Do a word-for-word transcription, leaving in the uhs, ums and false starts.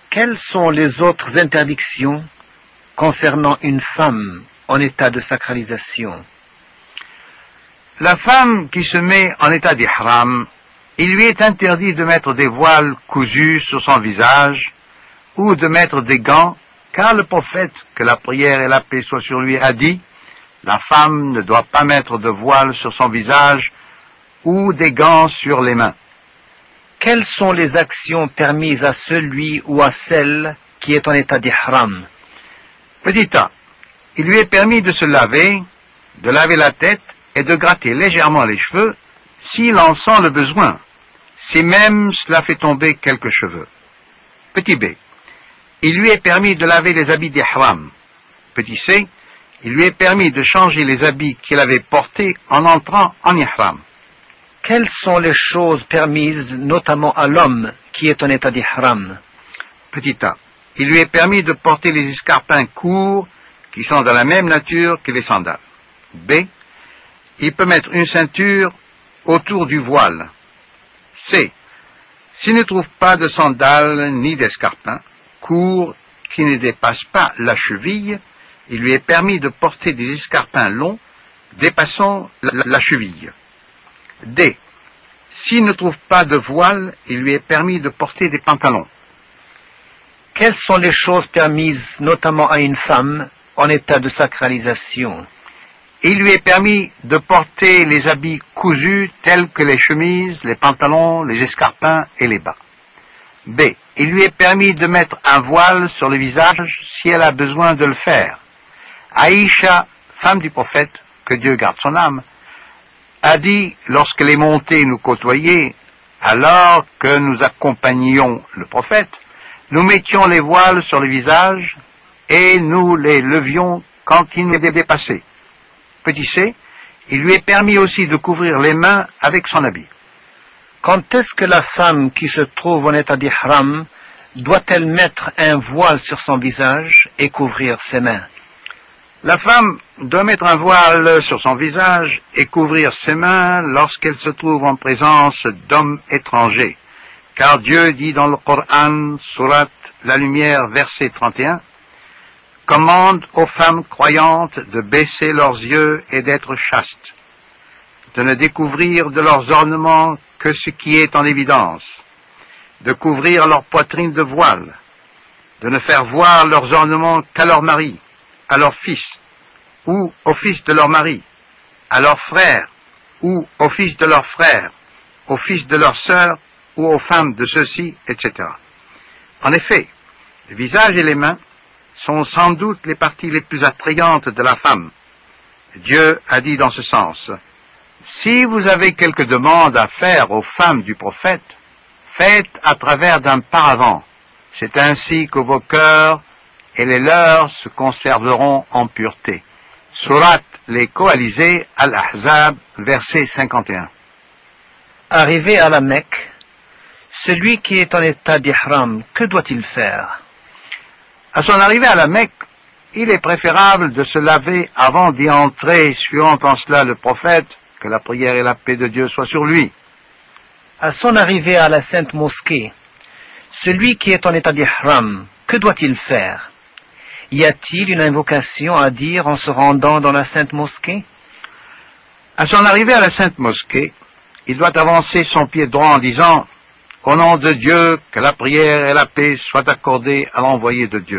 Quelles sont les autres interdictions concernant une femme en état de sacralisation? La femme qui se met en état d'ihram, il lui est interdit de mettre des voiles cousus sur son visage ou de mettre des gants, car le prophète, que la prière et la paix soient sur lui, a dit « La femme ne doit pas mettre de voile sur son visage ou des gants sur les mains. » Quelles sont les actions permises à celui ou à celle qui est en état d'ihram? Petit a, il lui est permis de se laver, de laver la tête et de gratter légèrement les cheveux s'il en sent le besoin, si même cela fait tomber quelques cheveux. Petit b, il lui est permis de laver les habits d'ihram. Petit c, il lui est permis de changer les habits qu'il avait portés en entrant en ihram. Quelles sont les choses permises, notamment à l'homme qui est en état d'ihram? Petit a, il lui est permis de porter les escarpins courts qui sont de la même nature que les sandales. B, il peut mettre une ceinture autour du voile. C, s'il ne trouve pas de sandales ni d'escarpins courts qui ne dépassent pas la cheville, il lui est permis de porter des escarpins longs dépassant la, la, la cheville. D, s'il ne trouve pas de voile, il lui est permis de porter des pantalons. Quelles sont les choses permises, notamment à une femme, en état de sacralisation? Il lui est permis de porter les habits cousus tels que les chemises, les pantalons, les escarpins et les bas. B, il lui est permis de mettre un voile sur le visage si elle a besoin de le faire. Aïcha, femme du prophète, que Dieu garde son âme, a dit, lorsque les montées nous côtoyaient, alors que nous accompagnions le prophète, nous mettions les voiles sur le visage et nous les levions quand il nous dépassait. Petit c, il lui est permis aussi de couvrir les mains avec son habit. Quand est-ce que la femme qui se trouve en état d'ihram doit-elle mettre un voile sur son visage et couvrir ses mains? La femme doit mettre un voile sur son visage et couvrir ses mains lorsqu'elle se trouve en présence d'hommes étrangers. Car Dieu dit dans le Coran, sourate La Lumière, verset trente et un, « Commande aux femmes croyantes de baisser leurs yeux et d'être chastes, de ne découvrir de leurs ornements que ce qui est en évidence, de couvrir leur poitrine de voile, de ne faire voir leurs ornements qu'à leur mari, à leur fils, ou au fils de leur mari, à leurs frères, ou au fils de leurs frères, au fils de leurs sœurs, ou aux femmes de ceux-ci, et cetera. En effet, le visage et les mains sont sans doute les parties les plus attrayantes de la femme. Dieu a dit dans ce sens, « Si vous avez quelque demande à faire aux femmes du prophète, faites à travers d'un paravent. C'est ainsi que vos cœurs et les leurs se conserveront en pureté. » Sourate Les Coalisés, Al-Ahzab, verset cinquante et un. Arrivé à la Mecque, celui qui est en état d'ihram, que doit-il faire? À son arrivée à la Mecque, il est préférable de se laver avant d'y entrer, suivant en cela le prophète, que la prière et la paix de Dieu soient sur lui. À son arrivée à la Sainte Mosquée, celui qui est en état d'ihram, que doit-il faire? Y a-t-il une invocation à dire en se rendant dans la Sainte Mosquée? À son arrivée à la Sainte Mosquée, il doit avancer son pied droit en disant « Au nom de Dieu, que la prière et la paix soient accordées à l'envoyé de Dieu ».